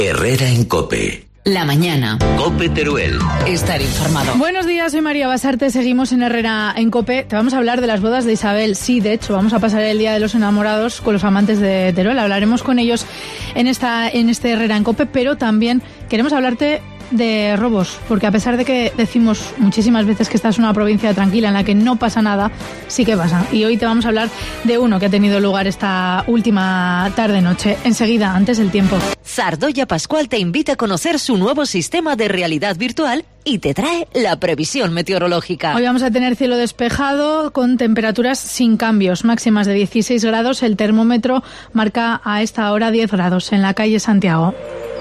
Herrera en COPE. La mañana. COPE Teruel. Estar informado. Buenos días, soy María Basarte. Seguimos en Herrera en COPE. Te vamos a hablar de las bodas de Isabel. Sí, de hecho, vamos a pasar el Día de los Enamorados con los amantes de Teruel. Hablaremos con ellos en este Herrera en COPE, pero también queremos hablarte de robos, porque a pesar de que decimos muchísimas veces que esta es una provincia tranquila en la que no pasa nada, sí que pasa. Y hoy te vamos a hablar de uno que ha tenido lugar esta última tarde-noche. Enseguida, antes el tiempo. Zardoya Pascual te invita a conocer su nuevo sistema de realidad virtual y te trae la previsión meteorológica. Hoy vamos a tener cielo despejado con temperaturas sin cambios, máximas de 16 grados. El termómetro marca a esta hora 10 grados en la calle Santiago.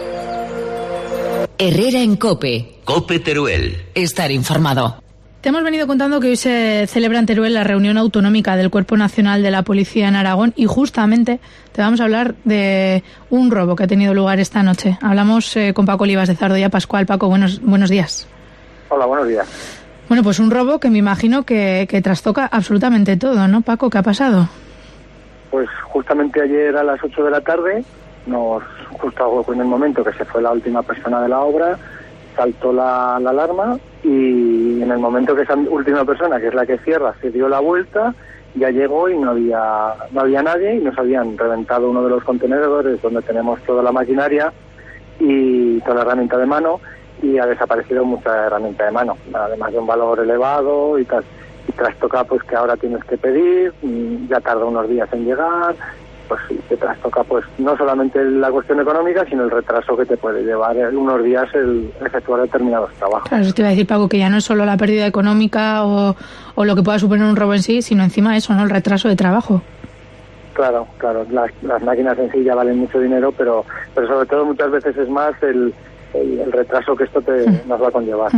Herrera en COPE. COPE Teruel. Estar informado. Te hemos venido contando que hoy se celebra en Teruel la reunión autonómica del Cuerpo Nacional de la Policía en Aragón y justamente te vamos a hablar de un robo que ha tenido lugar esta noche. Hablamos con Paco Olivas de Zardoya Pascual. Paco, buenos días. Hola, buenos días. Bueno, pues un robo que me imagino que trastoca absolutamente todo, ¿no, Paco? ¿Qué ha pasado? Pues justamente ayer a las 8 de la tarde, justo en el momento que se fue la última persona de la obra, saltó la alarma y en el momento que esa última persona, que es la que cierra, se dio la vuelta, ya llegó y no había nadie y nos habían reventado uno de los contenedores donde tenemos toda la maquinaria y toda la herramienta de mano y ha desaparecido mucha herramienta de mano, además de un valor elevado y tal. Y trastoca pues que ahora tienes que pedir, ya tarda unos días en llegar. Pues sí, te trastoca pues no solamente la cuestión económica, sino el retraso que te puede llevar unos días el efectuar determinados trabajos. Claro, eso te iba a decir, Paco, que ya no es solo la pérdida económica o lo que pueda suponer un robo en sí, sino encima eso, ¿no? El retraso de trabajo. Claro, las máquinas en sí ya valen mucho dinero, pero sobre todo muchas veces es más el retraso que esto nos va a conllevar.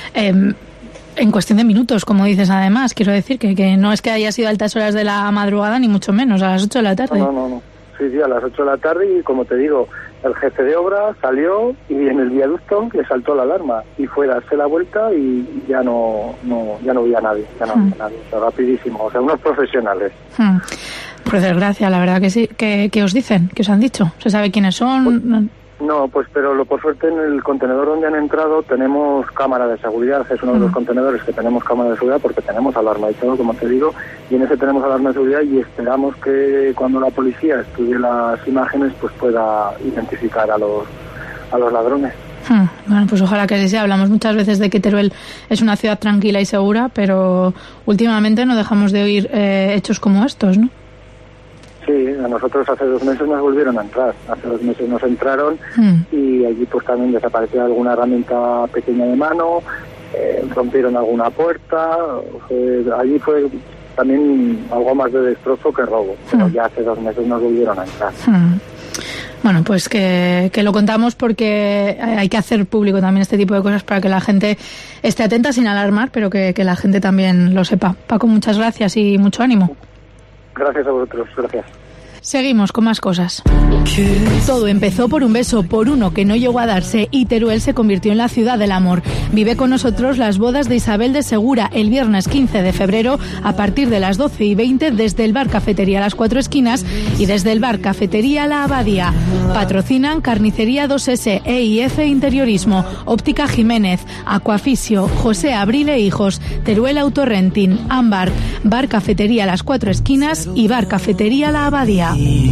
En cuestión de minutos, como dices, además, quiero decir que no es que haya sido a altas horas de la madrugada, ni mucho menos, a las 8 de la tarde. No. Sí, a las 8 de la tarde y, como te digo, el jefe de obra salió y en el viaducto le saltó la alarma y fue a darse la vuelta y ya no había nadie, o sea, rapidísimo, o sea, unos profesionales. Por desgracia, la verdad que sí. ¿Qué os dicen? ¿Qué os han dicho? ¿Se sabe quiénes son? Pero por suerte en el contenedor donde han entrado tenemos cámara de seguridad, es uno de los contenedores que tenemos cámara de seguridad porque tenemos alarma y todo, como te digo, y en ese tenemos alarma de seguridad y esperamos que cuando la policía estudie las imágenes pues pueda identificar a los ladrones. Bueno, pues ojalá que así sea. Hablamos muchas veces de que Teruel es una ciudad tranquila y segura, pero últimamente no dejamos de oír hechos como estos, ¿no? Sí, a nosotros hace 2 meses nos volvieron a entrar. Hace 2 meses nos entraron y allí pues también desapareció alguna herramienta pequeña de mano, rompieron alguna puerta. Allí fue también algo más de destrozo que robo, pero ya hace 2 meses nos volvieron a entrar. Bueno, pues que lo contamos porque hay que hacer público también este tipo de cosas para que la gente esté atenta sin alarmar, pero que la gente también lo sepa. Paco, muchas gracias y mucho ánimo. Gracias a vosotros, gracias. Seguimos con más cosas. Todo empezó por un beso, por uno que no llegó a darse, y Teruel se convirtió en la ciudad del amor. Vive con nosotros las bodas de Isabel de Segura el viernes 15 de febrero a partir de las 12:20 desde el bar Cafetería Las Cuatro Esquinas y desde el bar Cafetería La Abadía. Patrocinan Carnicería 2S, EIF Interiorismo, Óptica Jiménez, Aquafisio, José Abril e Hijos, Teruel Autorenting, Ámbar, bar Cafetería Las Cuatro Esquinas y bar Cafetería La Abadía.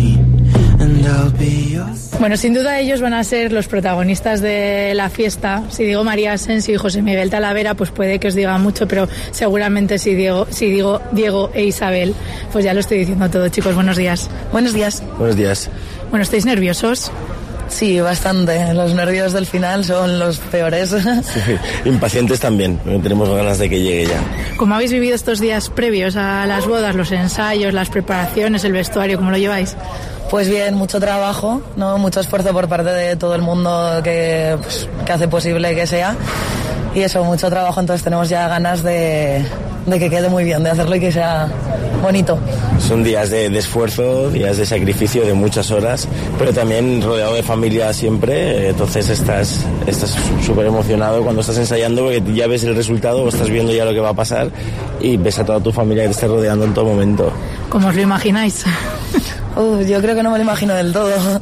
Bueno, sin duda ellos van a ser los protagonistas de la fiesta. Si digo María Asensio y José Miguel Talavera, pues puede que os diga mucho, pero seguramente si digo Diego e Isabel, pues ya lo estoy diciendo todo. Chicos, buenos días. Buenos días. Buenos días. Bueno, ¿estáis nerviosos? Sí, bastante. Los nervios del final son los peores. Sí, impacientes también. Tenemos ganas de que llegue ya. ¿Cómo habéis vivido estos días previos a las bodas, los ensayos, las preparaciones, el vestuario? ¿Cómo lo lleváis? Pues bien, mucho trabajo, ¿no? Mucho esfuerzo por parte de todo el mundo que hace posible que sea. Y eso, mucho trabajo, entonces tenemos ya ganas de que quede muy bien, de hacerlo y que sea bonito. Son días de esfuerzo, días de sacrificio de muchas horas, pero también rodeado de familia siempre, entonces estás súper emocionado cuando estás ensayando porque ya ves el resultado o estás viendo ya lo que va a pasar y ves a toda tu familia que te esté rodeando en todo momento. ¿Cómo os lo imagináis? Yo creo que no me lo imagino del todo.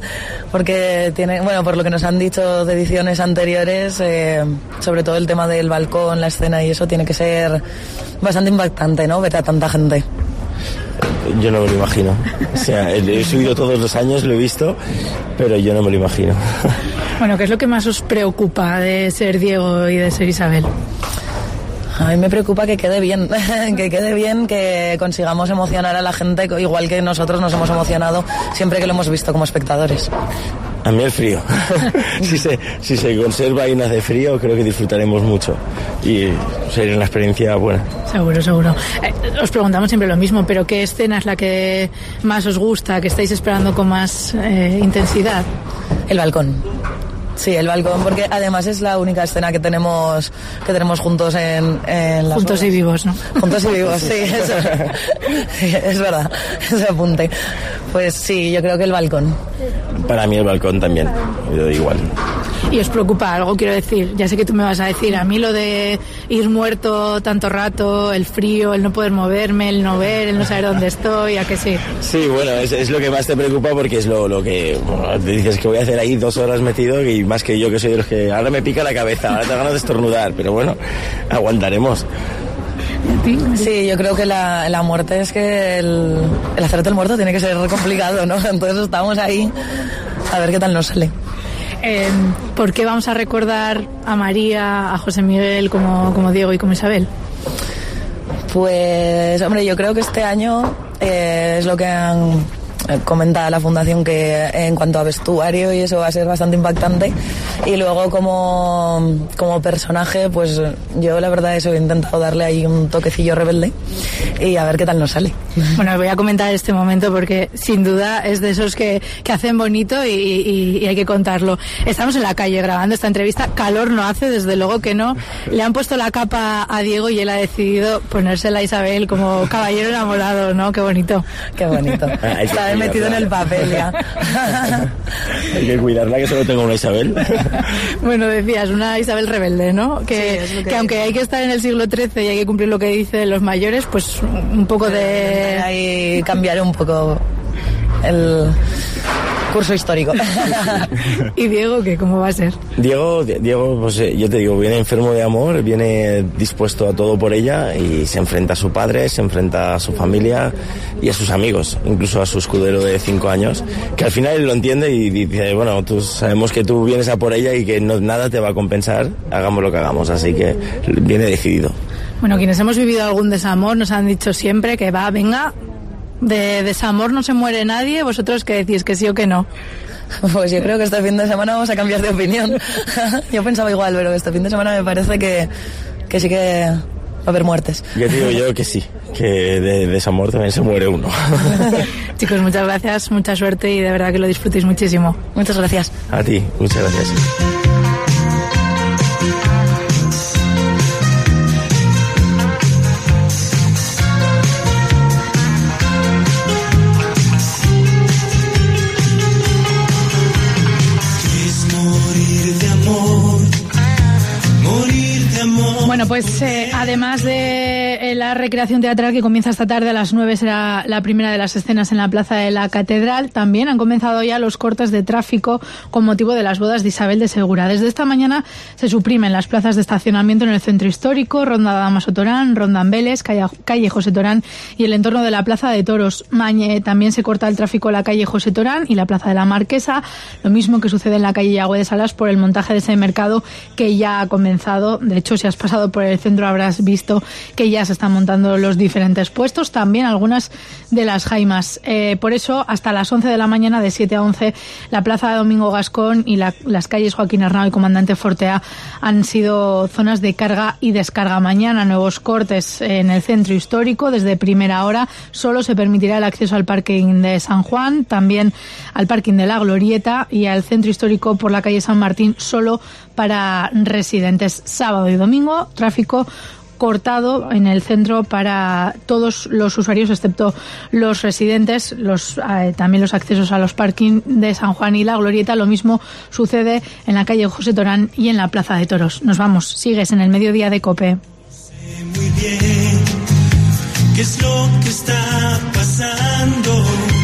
porque tiene, bueno, por lo que nos han dicho de ediciones anteriores, sobre todo el tema del balcón, la escena y eso, tiene que ser bastante impactante, ¿no? Ver a tanta gente. Yo no me lo imagino. O sea, he subido todos los años, lo he visto, pero yo no me lo imagino. Bueno, ¿qué es lo que más os preocupa de ser Diego y de ser Isabel? A mí me preocupa que quede bien, que consigamos emocionar a la gente igual que nosotros nos hemos emocionado siempre que lo hemos visto como espectadores. A mí el frío. si se conserva y no hace frío, creo que disfrutaremos mucho y sería una experiencia buena. Seguro. Os preguntamos siempre lo mismo, pero ¿qué escena es la que más os gusta, que estáis esperando con más intensidad? El balcón. Sí, el balcón, porque además es la única escena que tenemos juntos en las Juntos y vivos, ¿no? Juntos y vivos, sí, eso. Es verdad, ese apunte. Pues sí, yo creo que el balcón. Para mí el balcón también, yo doy igual. ¿Y os preocupa algo? Quiero decir, ya sé que tú me vas a decir, a mí lo de ir muerto tanto rato, el frío, el no poder moverme, el no ver, el no saber dónde estoy, ¿a que sí? Sí, bueno, es lo que más te preocupa porque es lo que bueno, te dices que voy a hacer ahí 2 horas metido y más que yo que soy de los que ahora me pica la cabeza, ahora te ganas de estornudar, pero bueno, aguantaremos. Sí, yo creo que la muerte es que el hacerte el muerto tiene que ser complicado, ¿no? Entonces estamos ahí a ver qué tal nos sale. ¿Por qué vamos a recordar a María, a José Miguel como Diego y como Isabel? Pues, hombre, yo creo que este año es lo que comenta la fundación, que en cuanto a vestuario y eso va a ser bastante impactante, y luego como personaje, pues yo la verdad eso he intentado darle ahí un toquecillo rebelde y a ver qué tal nos sale. Bueno, voy a comentar este momento porque sin duda es de esos que hacen bonito y hay que contarlo. Estamos en la calle grabando esta entrevista, calor no hace, desde luego que no. Le han puesto la capa a Diego y él ha decidido ponérsela a Isabel como caballero enamorado, ¿no? Qué bonito. Qué bonito. Está metido en el papel ya. Hay que cuidarla, que solo tengo una Isabel. Bueno, decías, una Isabel rebelde, ¿no? Que aunque hay que estar en el siglo XIII y hay que cumplir lo que dicen los mayores, pues un poco de... Hay cambiar un poco el curso histórico. ¿Y Diego qué? ¿Cómo va a ser? Diego, pues yo te digo, viene enfermo de amor, viene dispuesto a todo por ella y se enfrenta a su padre, se enfrenta a su familia y a sus amigos, incluso a su escudero de 5 años, que al final él lo entiende y dice, bueno, sabemos que tú vienes a por ella y que nada te va a compensar, hagamos lo que hagamos, así que viene decidido. Bueno, quienes hemos vivido algún desamor nos han dicho siempre que venga, de desamor no se muere nadie. ¿Vosotros qué decís, que sí o que no? Pues yo creo que este fin de semana vamos a cambiar de opinión. Yo pensaba igual, pero este fin de semana me parece que sí que va a haber muertes. Yo digo yo que sí, que de desamor también se muere uno. Chicos, muchas gracias, mucha suerte y de verdad que lo disfrutéis muchísimo. Muchas gracias. A ti, muchas gracias. Bueno, pues además de la recreación teatral que comienza esta tarde a las 9, será la primera de las escenas en la Plaza de la Catedral, también han comenzado ya los cortes de tráfico con motivo de las bodas de Isabel de Segura. Desde esta mañana se suprimen las plazas de estacionamiento en el centro histórico, Ronda Dámaso Torán, Ronda Ambeles, calle José Torán y el entorno de la Plaza de Toros. También se corta el tráfico en la calle José Torán y la Plaza de la Marquesa, lo mismo que sucede en la calle Yagüe de Salas por el montaje de ese mercado que ya ha comenzado. De hecho, si has pasado por el centro habrás visto que ya se están montando los diferentes puestos, también algunas de las jaimas. Por eso, hasta las 11 de la mañana, de 7 a 11, la Plaza de Domingo Gascón y las calles Joaquín Arnao y Comandante Fortea han sido zonas de carga y descarga. Mañana nuevos cortes en el centro histórico desde primera hora. Solo se permitirá el acceso al parking de San Juan, también al parking de la Glorieta y al centro histórico por la calle San Martín, solo para residentes. Sábado y domingo, tráfico cortado en el centro para todos los usuarios excepto los residentes, también los accesos a los parking de San Juan y la Glorieta. Lo mismo sucede en la calle José Torán y en la Plaza de Toros. Nos vamos, sigues en el mediodía de COPE. Sé muy bien qué es lo que está pasando.